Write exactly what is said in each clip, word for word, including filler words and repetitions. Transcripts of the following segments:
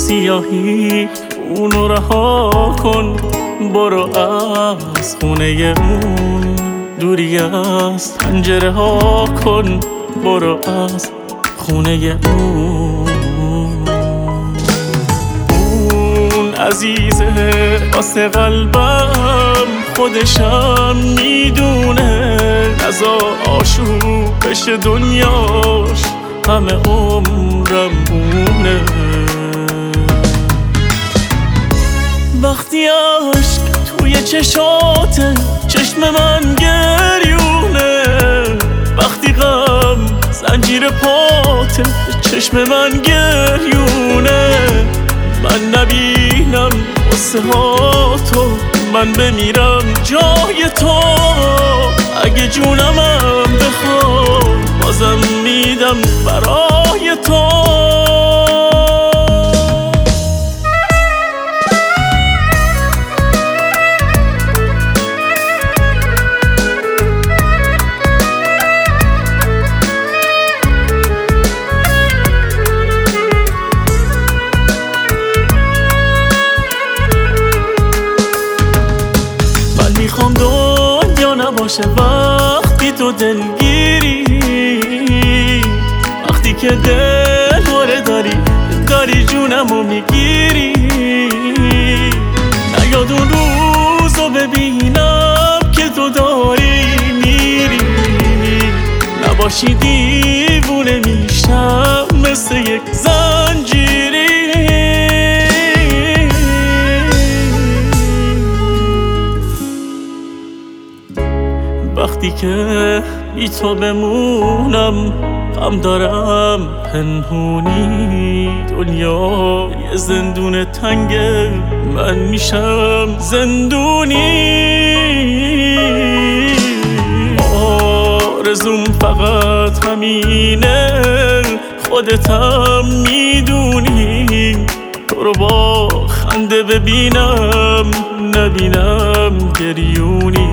سیاهی اونو رها کن، برو از خونه اون، دوری از پنجره ها کن، برو از خونه اون. اون عزیزه واسه قلبم، خودشم میدونه، نزا آشوب بشه دنیاش، همه عمرم اونه. وقتی عشق توی چشاته، چشم من گریونه، وقتی غم زنجیر پاته، چشم من گریونه. من نبینم قصه ها تو، من بمیرم جای تو، اگه جونمم بخواد بازم میدم برای تو. میخوام دنیا نباشه وقتی تو دلگیری، وقتی که دل باره داری داری جونمو میگیری. نیاد اون روزو ببینم که تو داری میری، نباشی دیوونه میشم مثل یک زنجیری. وقتی که بی تو بمونم غم دارم پنهونی، دنیا یه زندون تنگه، من میشم زندونی. آرزوم فقط همینه، خودتم میدونی، تو رو با خنده ببینم نبینم گریونی.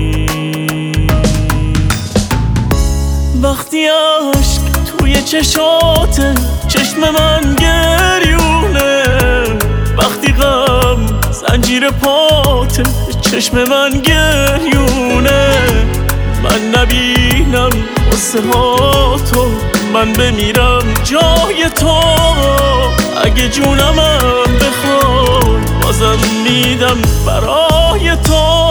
وقتی عشق توی چشاته، چشم من گریونه، وقتی غم زنجیر پاته، چشم من گریونه. من نبینم قصه ها تو، من بمیرم جای تو، اگه جونمم بخواد بازم میدم برای تو.